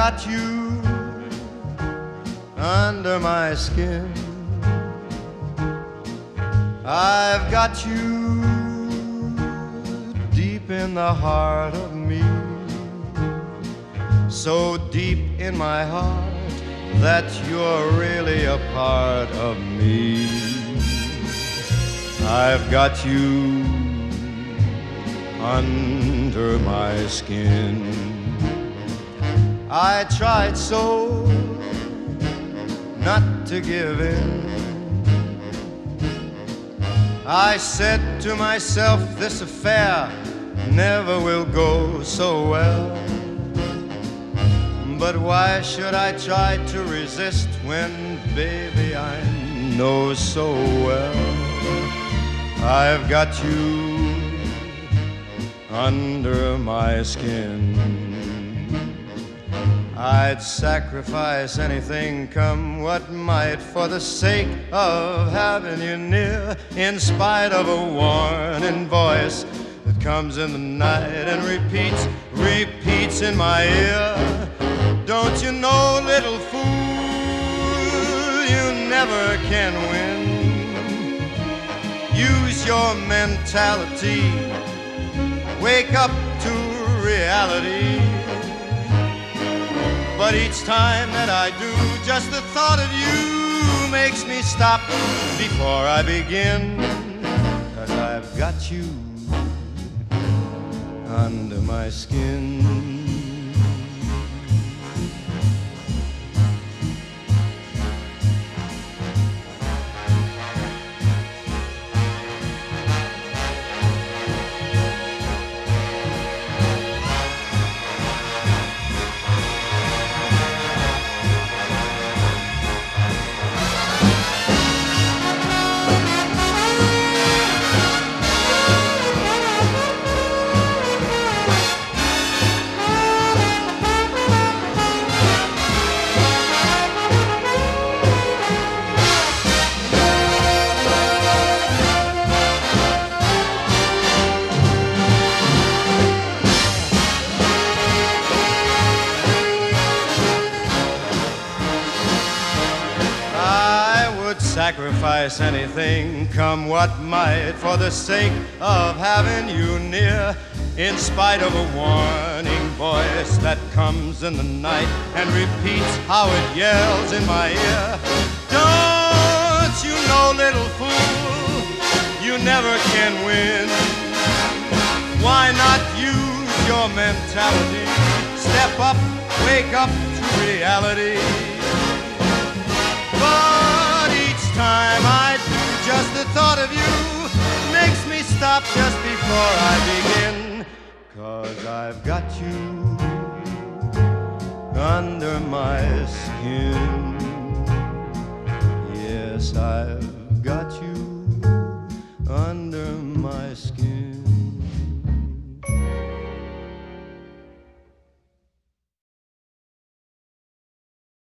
got you under my skin. I've got you deep in the heart of me, so deep in my heart that you're really a part of me. I've got you under my skin. I tried so not to give in. I said to myself, this affair never will go so well. But why should I try to resist when, baby, I know so well I've got you under my skin. I'd sacrifice anything, come what might, for the sake of having you near, in spite of a warning voice that comes in the night and repeats in my ear. Don't you know, little fool, you never can win. Use your mentality, wake up to reality. But each time that I do, just the thought of you makes me stop before I begin. 'Cause I've got you under my skin. Sacrifice anything, come what might, for the sake of having you near, in spite of a warning voice that comes in the night and repeats how it yells in my ear. Don't you know, little fool, you never can win. Why not use your mentality? Step up, wake up to reality. But each time I do, just the thought of you makes me stop just before I begin. 'Cause I've got you under my skin. Yes, I've got you under my skin.